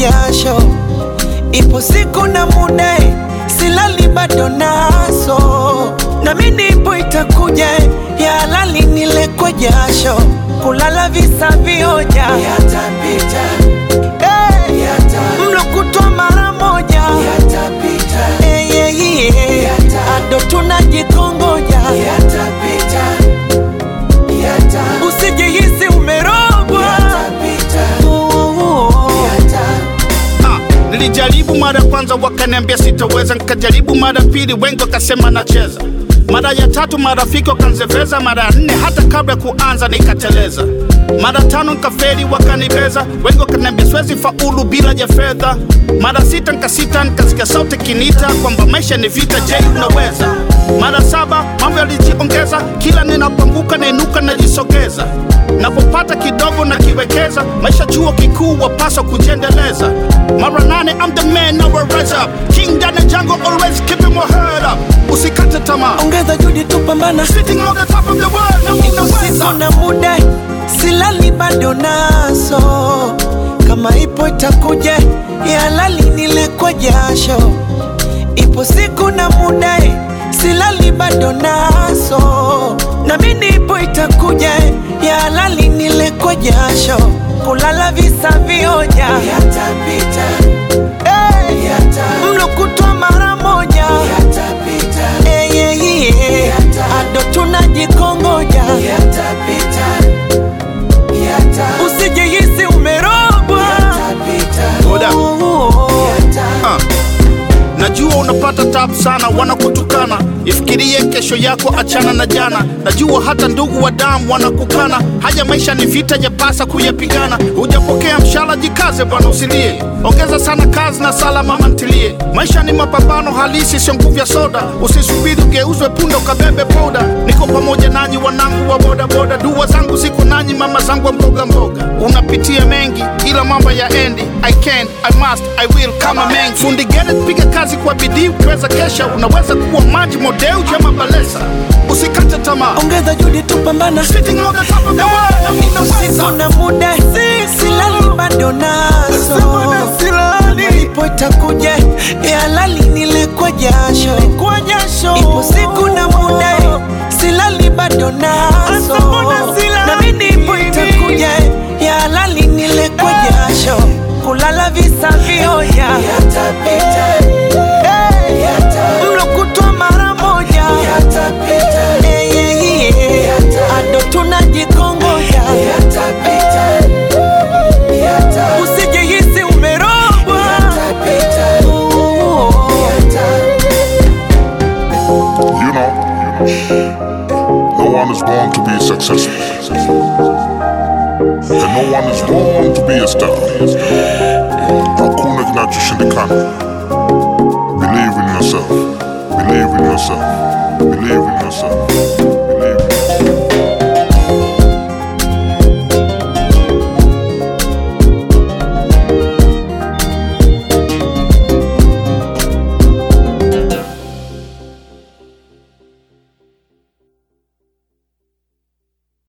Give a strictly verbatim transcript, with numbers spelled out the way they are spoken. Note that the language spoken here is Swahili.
jasho. Ipo siku na muda, silali bado naso. Na mimi ipo itakuja, ya halali nile kwa jasho. Kulala visa vioja yatapita, hey, yata. Mlo kutwa mara moja yatapita, hey, hey, hey. Yata. Ado tunajikongoja yatapita, yata. Usijihisi umerogwa yatapita, oh, oh, oh. Yata. Ah, nilijaribu mara kwanza wakaniambia sitaweza, nikajaribu mara pili wengi wakasema nacheza. Mara ya tatu marafiki wakanzeveza, mara ya nne hata kabla kuanza nikateleza. Mara tano nikafeli wakanibeza, wengi wakaniambia siwezi faulu bila ya fedha. Mara sita nikasita nikasikia sauti kinita kwamba maisha ni vita, je unaweza? Mara saba mambo yalijiongeza, kila ninapoanguka nainuka najisogeza. Napopata kidogo na kiwekeza, maisha chuo kikuu wapaswa kujiendeleza. Mara nane I'm the man, now I rise up. King down the jungle, always keeping my head up. Usikate tamaa, ongeza juhudi tupambana. Sitting on the top of the world, na unaweza. Na muda, silali bado naso. Kama ipo itakuja, ya halali nile kwa jasho. Ipo siku na muda, silali bado naso. Na mimi ipo itakuja, ya halali nile kwa jasho. Kulala visa vioja yatapita, hey, yata. Mlo kutwa mara moja yatapita, hey, hey, hey. Yata. Ado tunajikongoja yatapita, yata. Usijihisi umerogwa yatapita, oh, oh, oh. Yata. Uh. Najua unapata tabu sana, wanakutukana. Ifikirie kesho yako, achana na jana. Najua hata ndugu wa damu wanakukana. Haya maisha ni vita, yapasa kuyapigana. Hujapokea mshahara, jikaze bwana usilie. Ongeza sana kazi na sala mama ntilie. Maisha ni mapambano halisi, sio nguvu ya soda. Usisubiri ugeuzwe punda ukabebe poda. Niko pamoja nanyi wanangu wa boda boda. Dua zangu ziko nanyi mama zangu wa mboga mboga. Unapitia mengi ila mambo ya endi. I can, I must, I will kama mengi. Fundi get it, piga kazi kwa bidii ukiweza kesha. Unaweza kuwa maji modeu jama balesa. Usikate tamaa, ongeza juhudi tupambana. Sitting on the top of the world, na unaweza. Na muda, silali bado naso. Kama ipo itakuja, ya halali nile kwa jasho. Ipo siku na muda, silali bado naso. Na mimi ipo itakuja, ya halali nile kwa jasho. Kulala visa vioja yatapita, hey, yata. Mlo kutwa mara moja yatapita, hey, hey, hey. Yata. Ado tunajikongoja yatapita, yata. Usijihisi umerogwa yatapita, oh, oh, oh. Yata. You know, no one is born to be successful, and no one is born to be a star. Hakuna kinachoshindikana. Believe in yourself. Believe in yourself. Believe in yourself.